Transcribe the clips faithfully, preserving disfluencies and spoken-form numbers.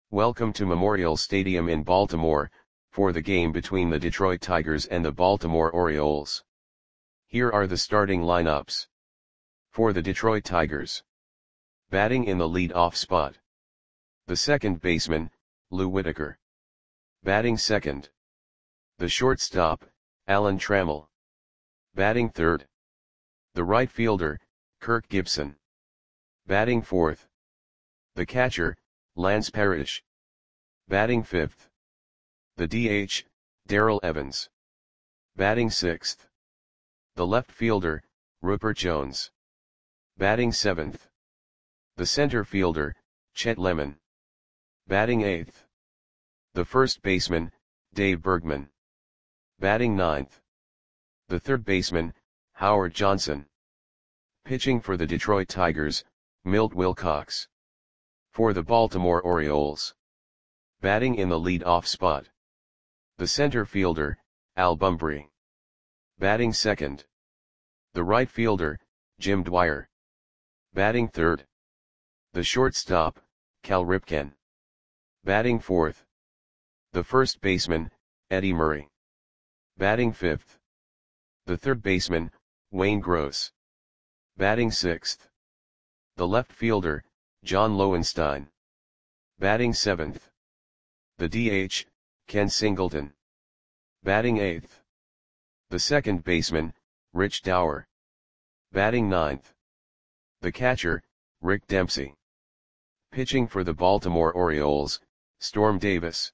Welcome to Memorial Stadium in Baltimore, for the game between the Detroit Tigers and the Baltimore Orioles. Here are the starting lineups. For the Detroit Tigers. Batting in the lead-off spot. The second baseman, Lou Whitaker. Batting second. The shortstop, Alan Trammell. Batting third. The right fielder, Kirk Gibson. Batting fourth. The catcher, Lance Parrish. Batting fifth. The D H, Darrell Evans. Batting sixth. The left fielder, Rupert Jones. Batting seventh. The center fielder, Chet Lemon. Batting eighth. The first baseman, Dave Bergman. Batting ninth. The third baseman, Howard Johnson. Pitching for the Detroit Tigers, Milt Wilcox. For the Baltimore Orioles. Batting in the lead-off spot. The center fielder, Al Bumbry. Batting second. The right fielder, Jim Dwyer. Batting third. The shortstop, Cal Ripken. Batting fourth. The first baseman, Eddie Murray. Batting fifth. The third baseman, Wayne Gross. Batting sixth. The left fielder, John Lowenstein. Batting seventh. The D H, Ken Singleton. Batting eighth. The second baseman, Rich Dower. Batting ninth. The catcher, Rick Dempsey. Pitching for the Baltimore Orioles, Storm Davis.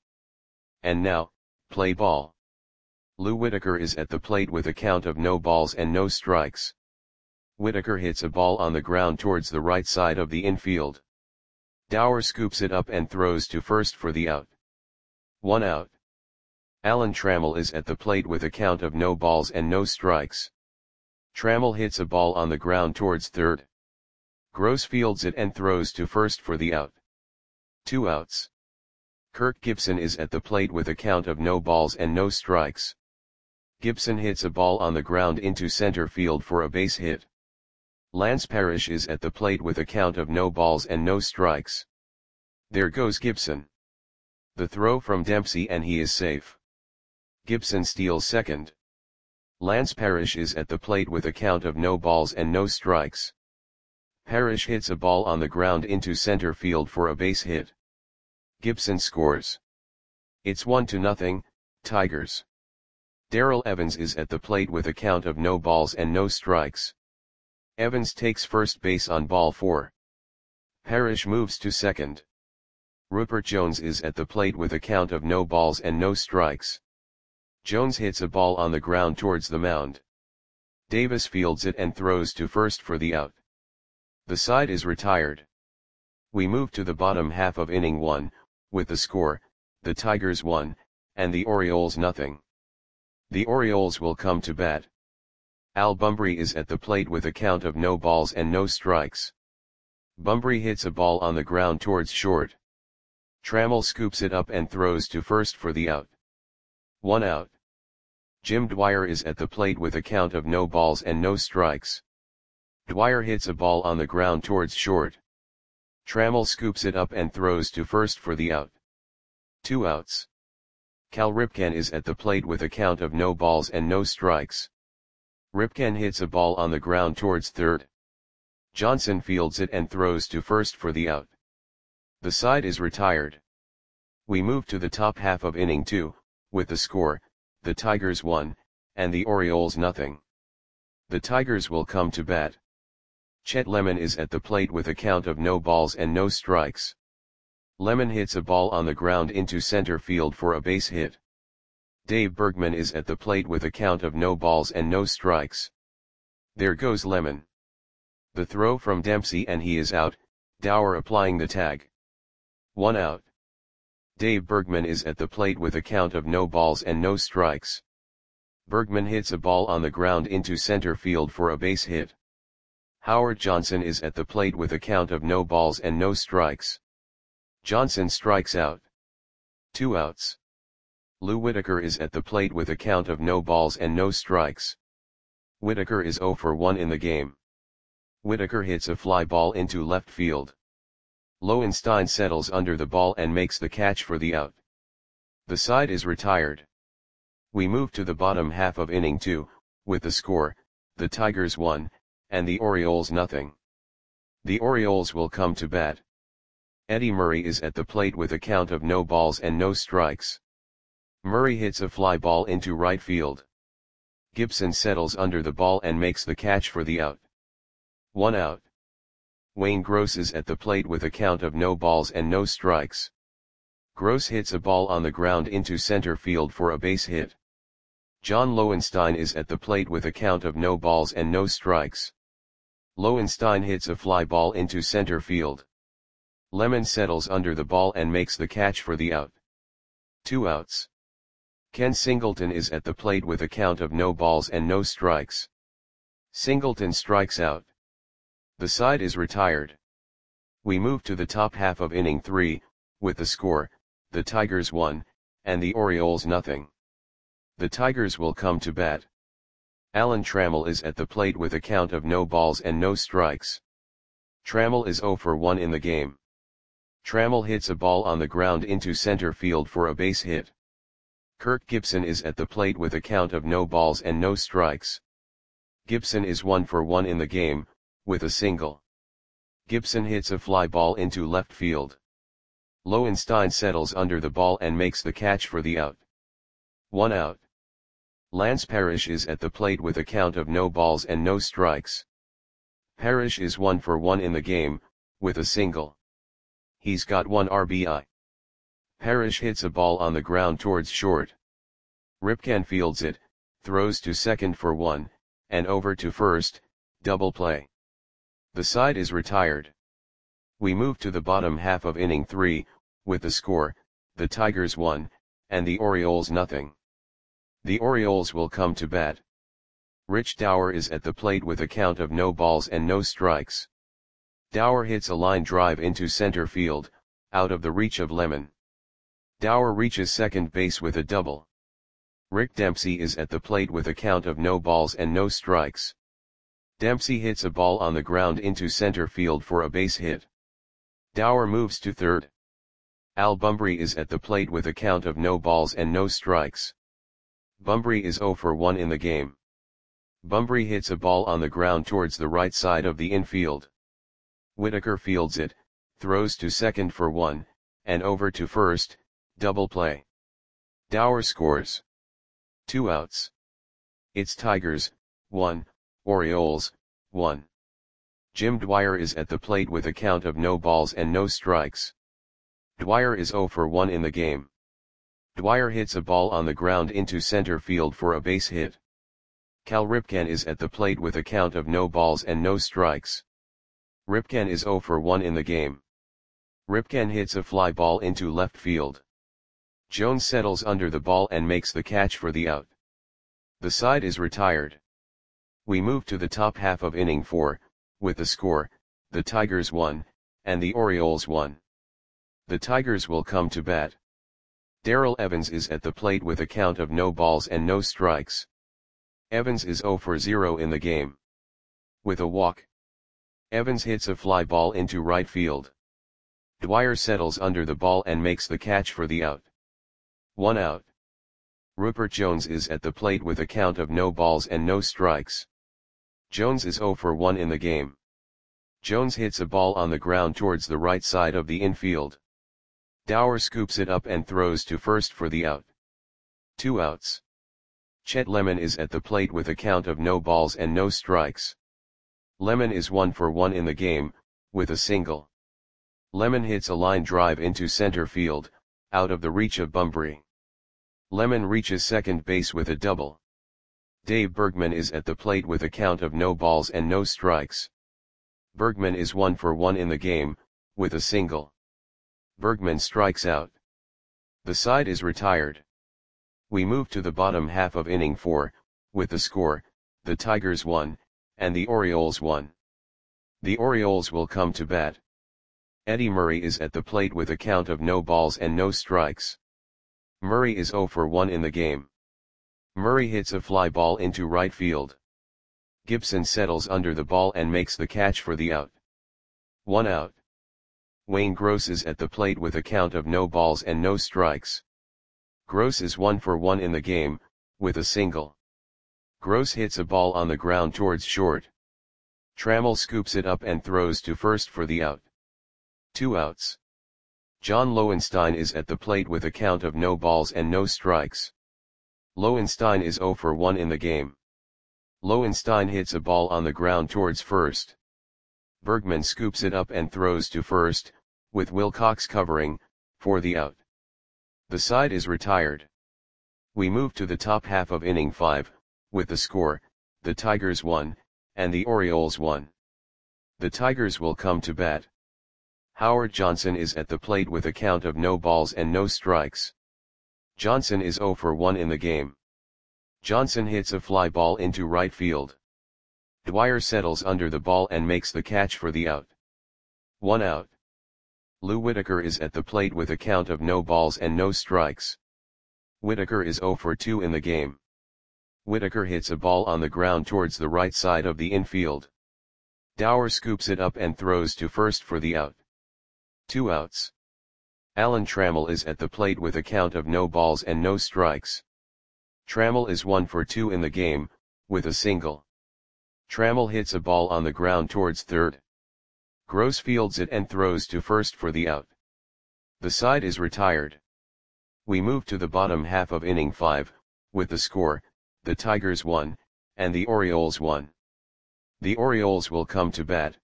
And now, play ball. Lou Whitaker is at the plate with a count of no balls and no strikes. Whitaker hits a ball on the ground towards the right side of the infield. Dower scoops it up and throws to first for the out. One out. Alan Trammell is at the plate with a count of no balls and no strikes. Trammell hits a ball on the ground towards third. Gross fields it and throws to first for the out. Two outs. Kirk Gibson is at the plate with a count of no balls and no strikes. Gibson hits a ball on the ground into center field for a base hit. Lance Parrish is at the plate with a count of no balls and no strikes. There goes Gibson. The throw from Dempsey and he is safe. Gibson steals second. Lance Parrish is at the plate with a count of no balls and no strikes. Parrish hits a ball on the ground into center field for a base hit. Gibson scores. It's one to nothing, Tigers. Darrell Evans is at the plate with a count of no balls and no strikes. Evans takes first base on ball four. Parrish moves to second. Rupert Jones is at the plate with a count of no balls and no strikes. Jones hits a ball on the ground towards the mound. Davis fields it and throws to first for the out. The side is retired. We move to the bottom half of inning one, with the score, the Tigers one, and the Orioles nothing. The Orioles will come to bat. Al Bumbry is at the plate with a count of no balls and no strikes. Bumbry hits a ball on the ground towards short. Trammell scoops it up and throws to first for the out. One out. Jim Dwyer is at the plate with a count of no balls and no strikes. Dwyer hits a ball on the ground towards short. Trammell scoops it up and throws to first for the out. Two outs. Cal Ripken is at the plate with a count of no balls and no strikes. Ripken hits a ball on the ground towards third. Johnson fields it and throws to first for the out. The side is retired. We move to the top half of inning two, with the score, the Tigers one, and the Orioles nothing. The Tigers will come to bat. Chet Lemon is at the plate with a count of no balls and no strikes. Lemon hits a ball on the ground into center field for a base hit. Dave Bergman is at the plate with a count of no balls and no strikes. There goes Lemon. The throw from Dempsey and he is out, Dower applying the tag. One out. Dave Bergman is at the plate with a count of no balls and no strikes. Bergman hits a ball on the ground into center field for a base hit. Howard Johnson is at the plate with a count of no balls and no strikes. Johnson strikes out. Two outs. Lou Whitaker is at the plate with a count of no balls and no strikes. Whitaker is zero for one in the game. Whitaker hits a fly ball into left field. Lowenstein settles under the ball and makes the catch for the out. The side is retired. We move to the bottom half of inning two, with the score, the Tigers one, and the Orioles nothing. The Orioles will come to bat. Eddie Murray is at the plate with a count of no balls and no strikes. Murray hits a fly ball into right field. Gibson settles under the ball and makes the catch for the out. One out. Wayne Gross is at the plate with a count of no balls and no strikes. Gross hits a ball on the ground into center field for a base hit. John Lowenstein is at the plate with a count of no balls and no strikes. Lowenstein hits a fly ball into center field. Lemon settles under the ball and makes the catch for the out. Two outs. Ken Singleton is at the plate with a count of no balls and no strikes. Singleton strikes out. The side is retired. We move to the top half of inning three, with the score, the Tigers one, and the Orioles nothing. The Tigers will come to bat. Alan Trammell is at the plate with a count of no balls and no strikes. Trammell is zero for one in the game. Trammell hits a ball on the ground into center field for a base hit. Kirk Gibson is at the plate with a count of no balls and no strikes. Gibson is one for one in the game, with a single. Gibson hits a fly ball into left field. Lowenstein settles under the ball and makes the catch for the out. One out. Lance Parrish is at the plate with a count of no balls and no strikes. Parrish is one for one in the game, with a single. He's got one R B I. Parrish hits a ball on the ground towards short. Ripken fields it, throws to second for one, and over to first, double play. The side is retired. We move to the bottom half of inning three, with the score, the Tigers one, and the Orioles nothing. The Orioles will come to bat. Rich Dower is at the plate with a count of no balls and no strikes. Dower hits a line drive into center field, out of the reach of Lemon. Dower reaches second base with a double. Rick Dempsey is at the plate with a count of no balls and no strikes. Dempsey hits a ball on the ground into center field for a base hit. Dower moves to third. Al Bumbry is at the plate with a count of no balls and no strikes. Bumbry is zero for one in the game. Bumbry hits a ball on the ground towards the right side of the infield. Whitaker fields it, throws to second for one, and over to first, double play. Dower scores. Two outs. It's Tigers, one, Orioles, one. Jim Dwyer is at the plate with a count of no balls and no strikes. Dwyer is zero for one in the game. Dwyer hits a ball on the ground into center field for a base hit. Cal Ripken is at the plate with a count of no balls and no strikes. Ripken is zero for one in the game. Ripken hits a fly ball into left field. Jones settles under the ball and makes the catch for the out. The side is retired. We move to the top half of inning four, with the score, the Tigers one, and the Orioles one. The Tigers will come to bat. Darrell Evans is at the plate with a count of no balls and no strikes. Evans is zero for zero in the game. With a walk. Evans hits a fly ball into right field. Dwyer settles under the ball and makes the catch for the out. One out. Rupert Jones is at the plate with a count of no balls and no strikes. Jones is zero for one in the game. Jones hits a ball on the ground towards the right side of the infield. Dower scoops it up and throws to first for the out. Two outs. Chet Lemon is at the plate with a count of no balls and no strikes. Lemon is one for one in the game, with a single. Lemon hits a line drive into center field, out of the reach of Bumbry. Lemon reaches second base with a double. Dave Bergman is at the plate with a count of no balls and no strikes. Bergman is one for one in the game, with a single. Bergman strikes out. The side is retired. We move to the bottom half of inning four, with the score, the Tigers one, and the Orioles one. The Orioles will come to bat. Eddie Murray is at the plate with a count of no balls and no strikes. Murray is zero for one in the game. Murray hits a fly ball into right field. Gibson settles under the ball and makes the catch for the out. One out. Wayne Gross is at the plate with a count of no balls and no strikes. Gross is one for one in the game, with a single. Gross hits a ball on the ground towards short. Trammell scoops it up and throws to first for the out. Two outs. John Lowenstein is at the plate with a count of no balls and no strikes. Lowenstein is zero for one in the game. Lowenstein hits a ball on the ground towards first. Bergman scoops it up and throws to first, with Wilcox covering, for the out. The side is retired. We move to the top half of inning five, with the score, the Tigers won, and the Orioles won. The Tigers will come to bat. Howard Johnson is at the plate with a count of no balls and no strikes. Johnson is zero for one in the game. Johnson hits a fly ball into right field. Dwyer settles under the ball and makes the catch for the out. One out. Lou Whitaker is at the plate with a count of no balls and no strikes. Whitaker is zero for two in the game. Whitaker hits a ball on the ground towards the right side of the infield. Dower scoops it up and throws to first for the out. Two outs. Alan Trammell is at the plate with a count of no balls and no strikes. Trammell is one for two in the game, with a single. Trammell hits a ball on the ground towards third. Gross fields it and throws to first for the out. The side is retired. We move to the bottom half of inning five, with the score, the Tigers won, and the Orioles won. The Orioles will come to bat.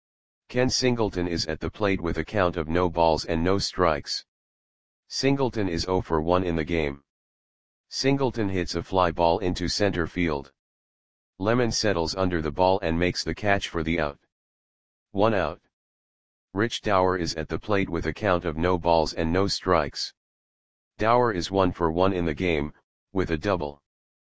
Ken Singleton is at the plate with a count of no balls and no strikes. Singleton is zero for one in the game. Singleton hits a fly ball into center field. Lemon settles under the ball and makes the catch for the out. One out. Rich Dower is at the plate with a count of no balls and no strikes. Dower is one for one in the game, with a double.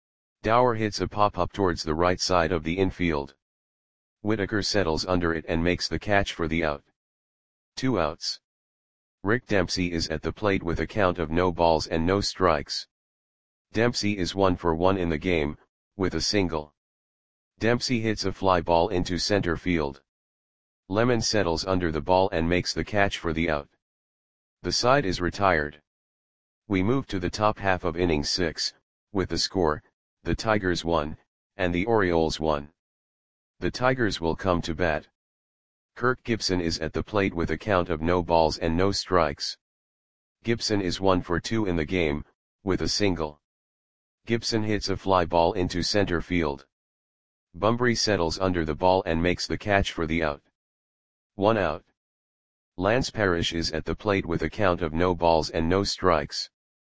Dower hits a pop-up towards the right side of the infield. Whitaker settles under it and makes the catch for the out. Two outs. Rick Dempsey is at the plate with a count of no balls and no strikes. Dempsey is one for one in the game, with a single. Dempsey hits a fly ball into center field. Lemon settles under the ball and makes the catch for the out. The side is retired. We move to the top half of inning six, with the score, the Tigers won, and the Orioles won. The Tigers will come to bat. Kirk Gibson is at the plate with a count of no balls and no strikes. Gibson is one for two in the game, with a single. Gibson hits a fly ball into center field. Bumbry settles under the ball and makes the catch for the out. One out. Lance Parrish is at the plate with a count of no balls and no strikes.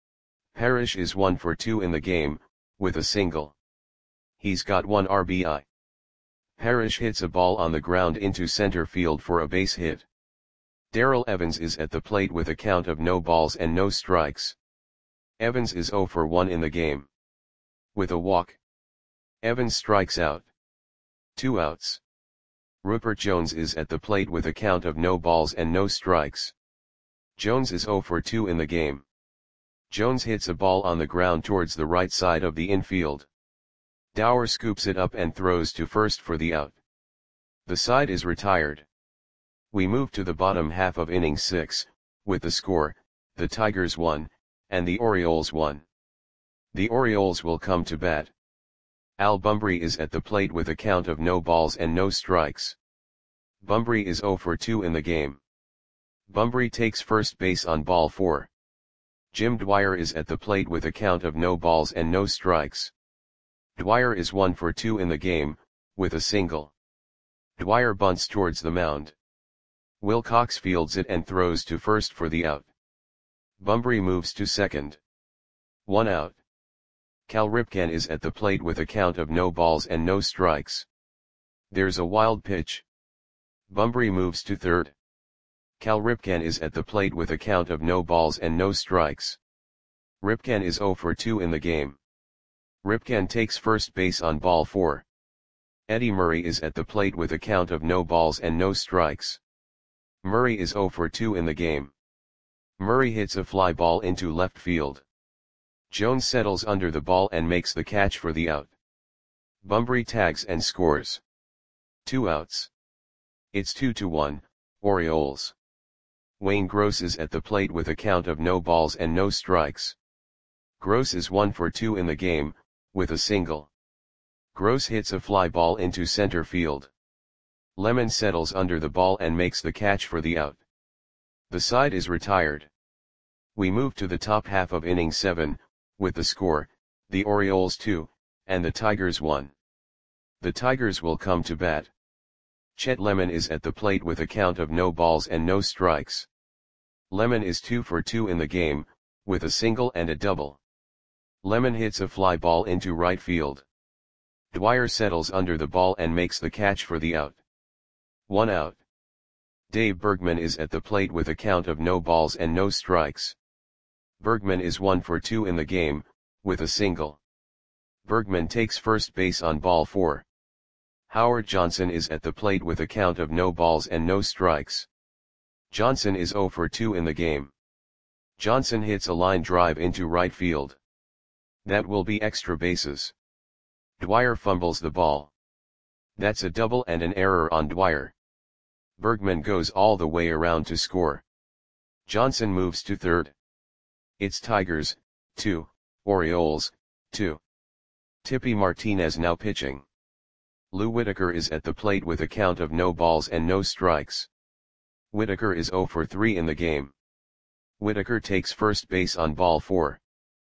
Parrish is one for two in the game, with a single. He's got one R B I. Parrish hits a ball on the ground into center field for a base hit. Darrell Evans is at the plate with a count of no balls and no strikes. Evans is zero for one in the game. With a walk. Evans strikes out. Two outs. Rupert Jones is at the plate with a count of no balls and no strikes. Jones is zero for two in the game. Jones hits a ball on the ground towards the right side of the infield. Dower scoops it up and throws to first for the out. The side is retired. We move to the bottom half of inning six, with the score, the Tigers won, and the Orioles won. The Orioles will come to bat. Al Bumbry is at the plate with a count of no balls and no strikes. Bumbry is zero for two in the game. Bumbry takes first base on ball four. Jim Dwyer is at the plate with a count of no balls and no strikes. Dwyer is one for two in the game, with a single. Dwyer bunts towards the mound. Wilcox fields it and throws to first for the out. Bumbry moves to second. One out. Cal Ripken is at the plate with a count of no balls and no strikes. There's a wild pitch. Bumbry moves to third. Cal Ripken is at the plate with a count of no balls and no strikes. Ripken is zero for two in the game. Ripken takes first base on ball four. Eddie Murray is at the plate with a count of no balls and no strikes. Murray is zero for two in the game. Murray hits a fly ball into left field. Jones settles under the ball and makes the catch for the out. Bumbry tags and scores. Two outs. It's two to one, Orioles. Wayne Gross is at the plate with a count of no balls and no strikes. Gross is one for two in the game, with a single. Gross hits a fly ball into center field. Lemon settles under the ball and makes the catch for the out. The side is retired. We move to the top half of inning seven, with the score, the Orioles two, and the Tigers one. The Tigers will come to bat. Chet Lemon is at the plate with a count of no balls and no strikes. Lemon is two for two in the game, with a single and a double. Lemon hits a fly ball into right field. Dwyer settles under the ball and makes the catch for the out. One out. Dave Bergman is at the plate with a count of no balls and no strikes. Bergman is one for two in the game, with a single. Bergman takes first base on ball four. Howard Johnson is at the plate with a count of no balls and no strikes. Johnson is zero for two in the game. Johnson hits a line drive into right field. That will be extra bases. Dwyer fumbles the ball. That's a double and an error on Dwyer. Bergman goes all the way around to score. Johnson moves to third. It's Tigers, two, Orioles, two. Tippy Martinez now pitching. Lou Whitaker is at the plate with a count of no balls and no strikes. Whitaker is zero for three in the game. Whitaker takes first base on ball four.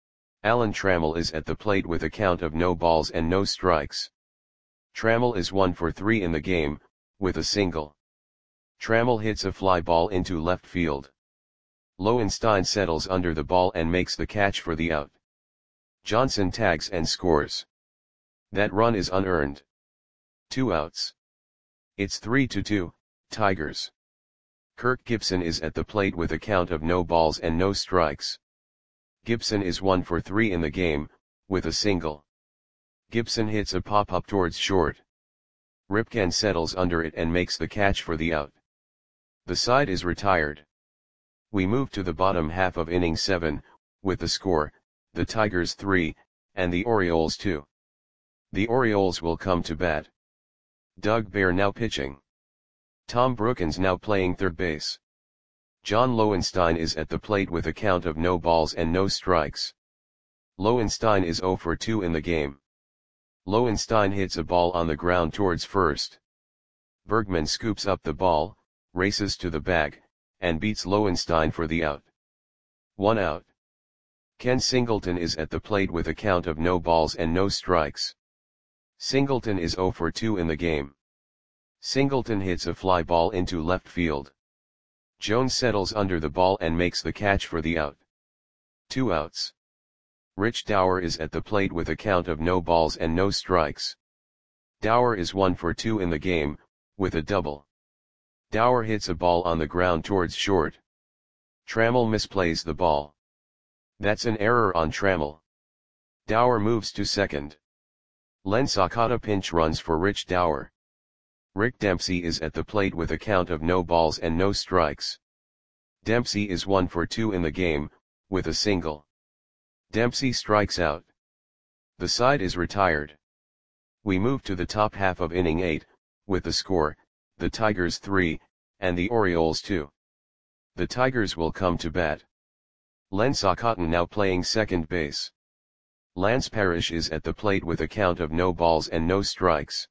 Alan Trammell is at the plate with a count of no balls and no strikes. Trammell is one for three in the game, with a single. Trammell hits a fly ball into left field. Lowenstein settles under the ball and makes the catch for the out. Johnson tags and scores. That run is unearned. Two outs. It's three to two, Tigers. Kirk Gibson is at the plate with a count of no balls and no strikes. Gibson is one for three in the game, with a single. Gibson hits a pop-up towards short. Ripken settles under it and makes the catch for the out. The side is retired. We move to the bottom half of inning seven, with the score, the Tigers three, and the Orioles two. The Orioles will come to bat. Doug Bear now pitching. Tom Brookins now playing third base. John Lowenstein is at the plate with a count of no balls and no strikes. Lowenstein is zero for two in the game. Lowenstein hits a ball on the ground towards first. Bergman scoops up the ball, races to the bag, and beats Lowenstein for the out. One out. Ken Singleton is at the plate with a count of no balls and no strikes. Singleton is zero for two in the game. Singleton hits a fly ball into left field. Jones settles under the ball and makes the catch for the out. Two outs. Rich Dower is at the plate with a count of no balls and no strikes. Dower is one for two in the game, with a double. Dower hits a ball on the ground towards short. Trammell misplays the ball. That's an error on Trammell. Dower moves to second. Len Sakata pinch runs for Rich Dower. Rick Dempsey is at the plate with a count of no balls and no strikes. Dempsey is one for two in the game, with a single. Dempsey strikes out. The side is retired. We move to the top half of inning eight, with the score, the Tigers three, and the Orioles two. The Tigers will come to bat. Len Sakata now playing second base. Lance Parrish is at the plate with a count of no balls and no strikes.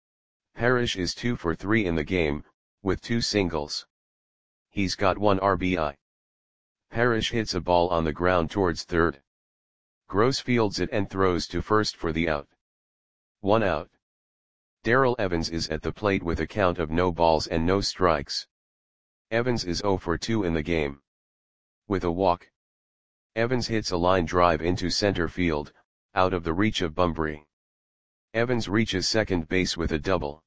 Parrish is two for three in the game, with two singles. He's got one R B I. Parrish hits a ball on the ground towards third. Gross fields it and throws to first for the out. One out. Darrell Evans is at the plate with a count of no balls and no strikes. Evans is zero for two in the game. With a walk. Evans hits a line drive into center field, out of the reach of Bumbry. Evans reaches second base with a double.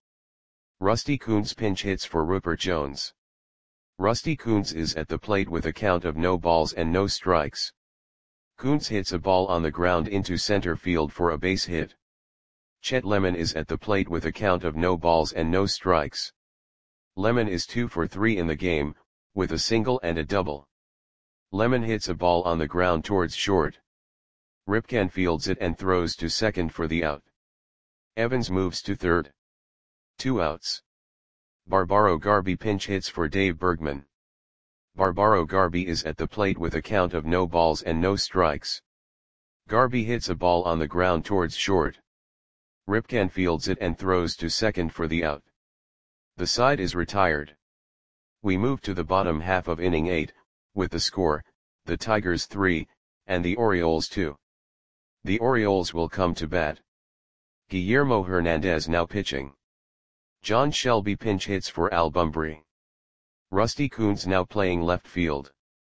Rusty Kuntz pinch hits for Rupert Jones. Rusty Kuntz is at the plate with a count of no balls and no strikes. Kuntz hits a ball on the ground into center field for a base hit. Chet Lemon is at the plate with a count of no balls and no strikes. Lemon is two for three in the game, with a single and a double. Lemon hits a ball on the ground towards short. Ripken fields it and throws to second for the out. Evans moves to third. Two outs. Barbaro Garby pinch hits for Dave Bergman. Barbaro Garby is at the plate with a count of no balls and no strikes. Garby hits a ball on the ground towards short. Ripken fields it and throws to second for the out. The side is retired. We move to the bottom half of inning eight, with the score, the Tigers three, and the Orioles two. The Orioles will come to bat. Guillermo Hernandez now pitching. John Shelby pinch hits for Al Bumbry. Rusty Kuntz now playing left field.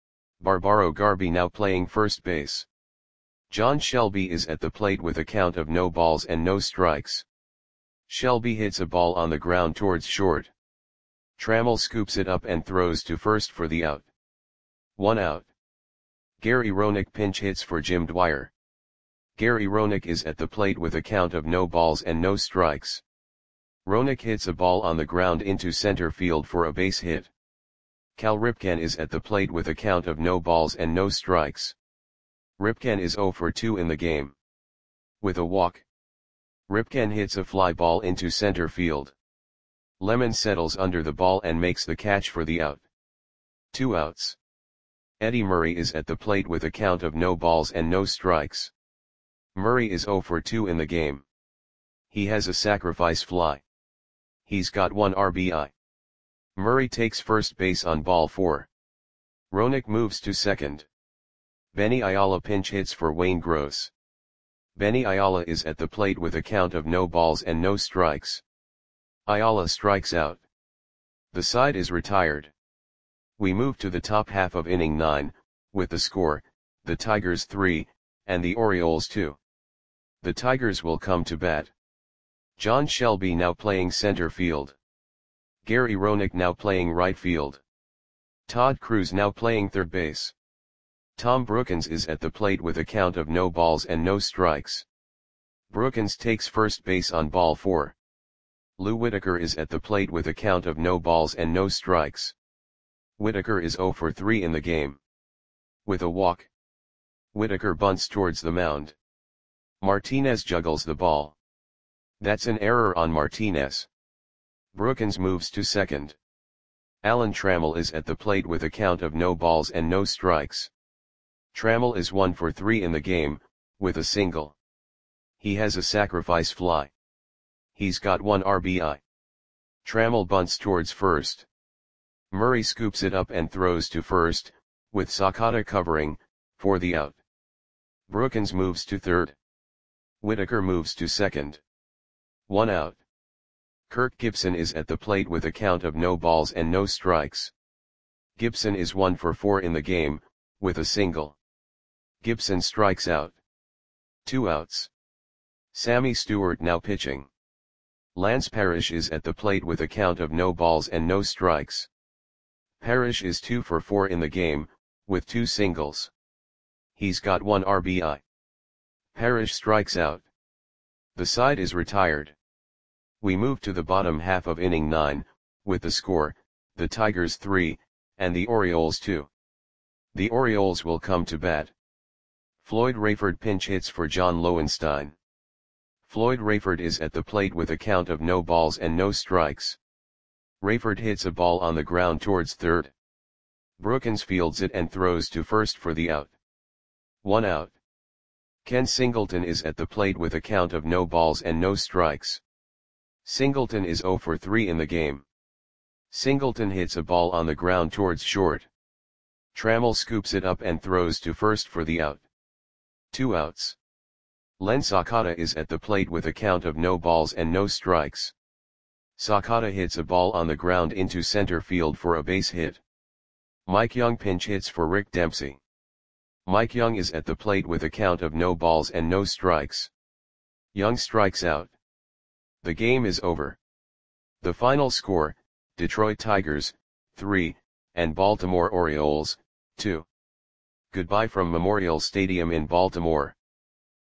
Barbaro Garby now playing first base. John Shelby is at the plate with a count of no balls and no strikes. Shelby hits a ball on the ground towards short. Trammell scoops it up and throws to first for the out. One out. Gary Roenick pinch hits for Jim Dwyer. Gary Roenick is at the plate with a count of no balls and no strikes. Roenick hits a ball on the ground into center field for a base hit. Cal Ripken is at the plate with a count of no balls and no strikes. Ripken is zero for two in the game. With a walk, Ripken hits a fly ball into center field. Lemon settles under the ball and makes the catch for the out. Two outs. Eddie Murray is at the plate with a count of no balls and no strikes. Murray is zero for two in the game. He has a sacrifice fly. He's got one R B I. Murray takes first base on ball four. Roenick moves to second. Benny Ayala pinch hits for Wayne Gross. Benny Ayala is at the plate with a count of no balls and no strikes. Ayala strikes out. The side is retired. We move to the top half of inning nine, with the score, the Tigers three, and the Orioles two. The Tigers will come to bat. John Shelby now playing center field. Gary Roenick now playing right field. Todd Cruz now playing third base. Tom Brookens is at the plate with a count of no balls and no strikes. Brookens takes first base on ball four. Lou Whitaker is at the plate with a count of no balls and no strikes. Whitaker is zero for three in the game. With a walk, Whitaker bunts towards the mound. Martinez juggles the ball. That's an error on Martinez. Brookens moves to second. Alan Trammell is at the plate with a count of no balls and no strikes. Trammell is one for three in the game, with a single. He has a sacrifice fly. He's got one R B I. Trammell bunts towards first. Murray scoops it up and throws to first, with Sakata covering, for the out. Brookens moves to third. Whitaker moves to second. One out. Kirk Gibson is at the plate with a count of no balls and no strikes. Gibson is one for four in the game, with a single. Gibson strikes out. Two outs. Sammy Stewart now pitching. Lance Parrish is at the plate with a count of no balls and no strikes. Parrish is two for four in the game, with two singles. He's got one R B I. Parrish strikes out. The side is retired. We move to the bottom half of inning nine, with the score, the Tigers three, and the Orioles two. The Orioles will come to bat. Floyd Rayford pinch hits for John Lowenstein. Floyd Rayford is at the plate with a count of no balls and no strikes. Rayford hits a ball on the ground towards third. Brookens fields it and throws to first for the out. One out. Ken Singleton is at the plate with a count of no balls and no strikes. Singleton is zero for three in the game. Singleton hits a ball on the ground towards short. Trammell scoops it up and throws to first for the out. Two outs. Len Sakata is at the plate with a count of no balls and no strikes. Sakata hits a ball on the ground into center field for a base hit. Mike Young pinch hits for Rick Dempsey. Mike Young is at the plate with a count of no balls and no strikes. Young strikes out. The game is over. The final score, Detroit Tigers, three, and Baltimore Orioles, two. Goodbye from Memorial Stadium in Baltimore.